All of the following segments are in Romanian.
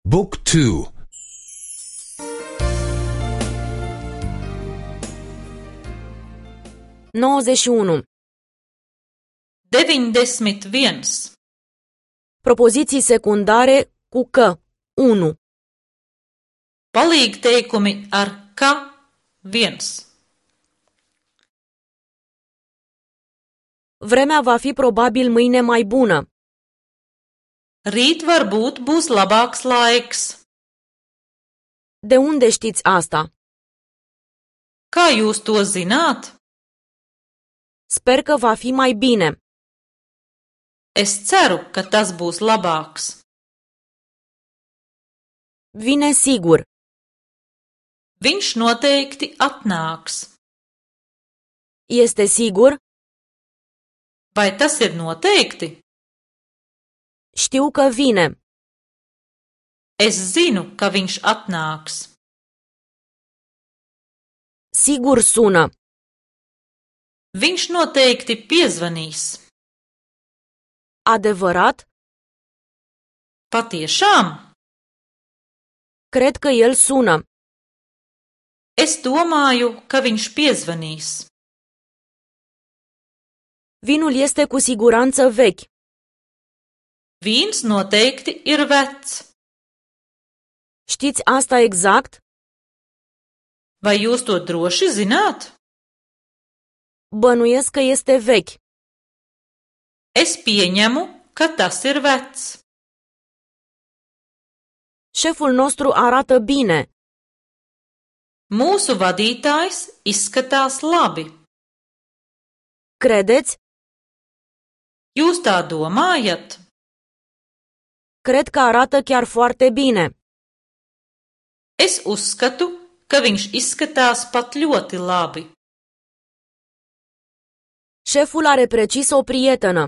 Book 2. 91. 91. Propoziții secundare cu că. 1. Palīgteikumi ar ka 1. Vremea va fi probabil mâine mai bună. Rīt varbūt būs labāks laiks. De unde știți asta? Kā jūs to zināt? Sper că va fi mai bine. Es ceru, ka tas būs labāks. Vine sigur. Viņš noteikti atnāks. Este sigur? Vai tas ir noteikti? Știu că vine. Es zinu, ka viņš atnāks. Sigur sună. Viņš noteikti piezvanīs. Adevărat? Patiešām? Cred că el sună. Es domāju, ka viņš piezvanīs. Vinul este cu siguranță vechi. Vīns noteikti ir vecs. Știți asta exact? Vai jūs to droši zināt? Bănuiesc că este vechi. Es pieņemu, ka tas ir vecs. Șeful nostru arată bine. Mūsu vadītājs izskatās labi. Credeți? Jūs tā domājat? Cred că arată chiar foarte bine. Es uzskatu, ka viņš izskatās pat ļoti labi. Șeful are precis o prietenă.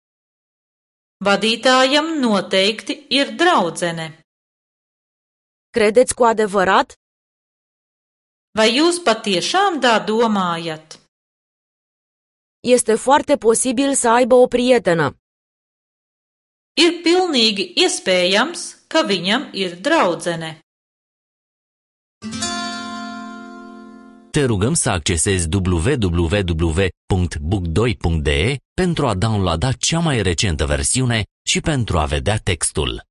Vadītājam noteikti ir draudzene. Credeți cu adevărat? Vai jūs patiešām tā domājat? Este foarte posibil să aibă o prietenă. Ir pilnīgi iespējams, ka viņam ir draudzene. Te rugăm să accesezi www.book2.de pentru a downloada cea mai recentă versiune și pentru a vedea textul.